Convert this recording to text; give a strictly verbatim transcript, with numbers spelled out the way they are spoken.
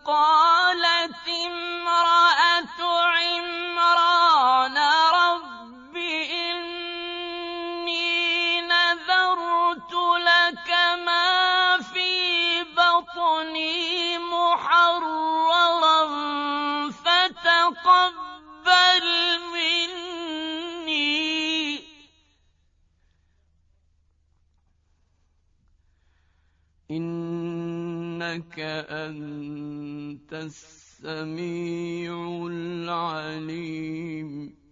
قالت امرأة عمران رب إني نذرت لك ما في بطني محررا فتقبل مني إنك أنت السميع العليم